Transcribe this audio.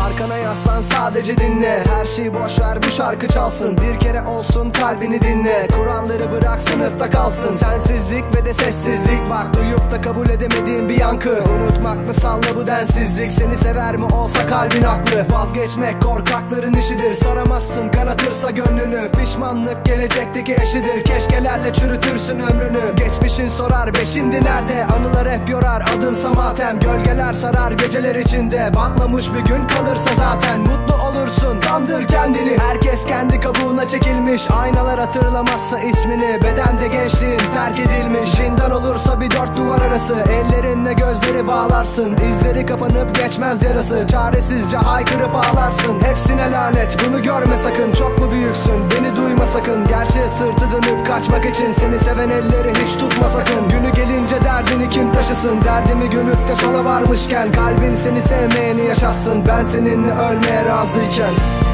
Arkana yaslan, sadece dinle. Her şeyi boş ver, bu şarkı çalsın. Bir kere olsun kalbini dinle. Kuralları bırak, sınıfta kalsın. Sensizlik ve de sessizlik var, duyup da kabul edemediğin bir yankı. Unutmak mı, salla bu densizlik. Seni sever mi olsa kalbin haklı. Vazgeçmek korkakların işidir. Saramazsın kanatırsa gönlünü. Pişmanlık gelecekteki eşidir. Keşkelerle çürütürsün ömrünü. Geçmişin sorar ve şimdi nerede? Anılar hep yorar, adınsa matem. Gölgeler sarar geceler içinde. Batmamış bir gün kalırsa zaten mutlu olursun, kandır kendini. Herkes kendi kabuğuna çekilmiş. Aynalar hatırlamazsa ismini. Bedende gençliğin terk edilmiş. Zindan olursa bir dört duvar arası. Ellerinle gözleri bağlarsın. İzleri kapanıp geçmez yarası. Çaresizce haykırıp ağlarsın. Hepsine lanet, bunu görme sakın. Çok mu büyüksün, beni duyma sakın. Gerçeğe sırtı dönüp kaçmak için seni seven elleri hiç tutma sakın. Günü gelince derdini kim taşısın? Derdimi gömüp de sona varmışken kalbin seni sevmeyeni yaşatsın. Ben seninle ölmeye razıyken.